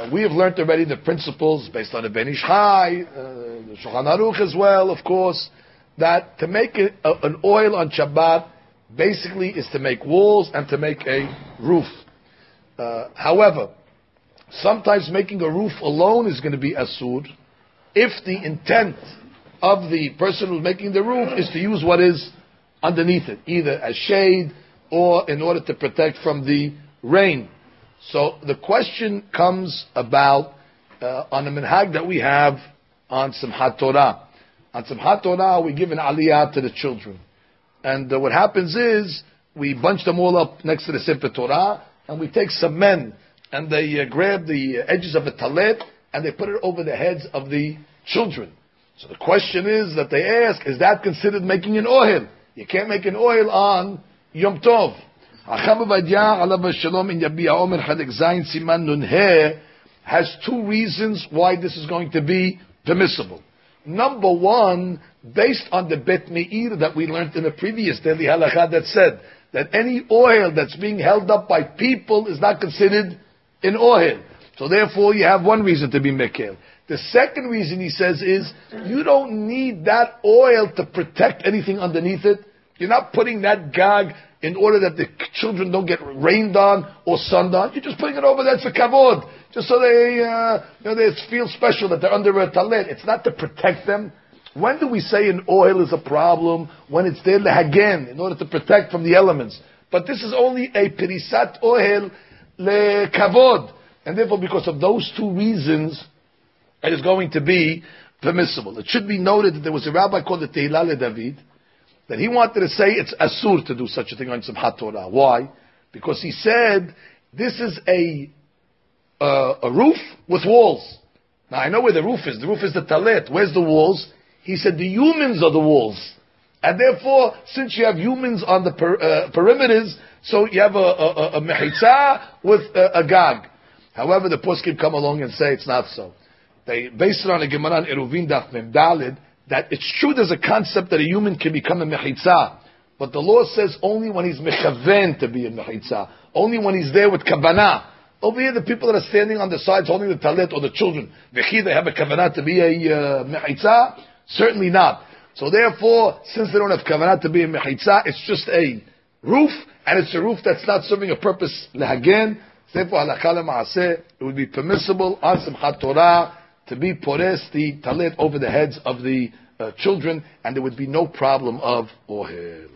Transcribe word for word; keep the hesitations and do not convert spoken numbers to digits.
Uh, we have learned already the principles based on the Ben Ish Chai, uh, the Shulchan Aruch as well, of course, that to make it, uh, an oil on Shabbat basically is to make walls and to make a roof. Uh, however, sometimes making a roof alone is going to be asur if the intent of the person who's making the roof is to use what is underneath it, either as shade or in order to protect from the rain. So the question comes about uh, on the minhag that we have on Simchat Torah. On Simchat Torah, we give an aliyah to the children. And uh, what happens is, we bunch them all up next to the Sefer Torah, and we take some men, and they uh, grab the edges of a talet, and they put it over the heads of the children. So the question is that they ask, is that considered making an oil? You can't make an oil on Yom Tov. Has two reasons why this is going to be permissible. Number one, based on the Bet Meir that we learned in the previous daily halakha that said that any oil that's being held up by people is not considered an oil. So therefore you have one reason to be mekel. The second reason, he says, is you don't need that oil to protect anything underneath it. You're not putting that gag in order that the children don't get rained on or sunned on. You're just putting it over there for kavod, just so they, uh, you know, they feel special that they're under a talet. It's not to protect them. When do we say an oil is a problem? When it's there lehagen, in order to protect from the elements. But this is only a perisat oil le kavod, and therefore, because of those two reasons, it is going to be permissible. It should be noted that there was a rabbi called the Tehillah le David, that he wanted to say it's asur to do such a thing on Simchat Torah. Why? Because he said this is a uh, a roof with walls. Now I know where the roof is. The roof is the talet. Where's the walls? He said the humans are the walls, and therefore, since you have humans on the per, uh, perimeters, so you have a, a, a mechitza with a, a gag. However, the poskim come along and say it's not so. They base it on a Gemara in Eruvin Daf Mem Daled, that it's true there's a concept that a human can become a mechitza, but the law says only when he's mechaven to be a mechitza, only when he's there with kavanah. Over here, the people that are standing on the sides holding the talet or the children, vechi, they have a kavanah to be a uh, mechitza? Certainly not. So therefore, since they don't have kavanah to be a mechitza, it's just a roof, and it's a roof that's not serving a purpose lehagen. Therefore, halakha lema'aseh, it would be permissible on Simchat Torah to be pores the talit over the heads of the uh, children, and there would be no problem of ohel.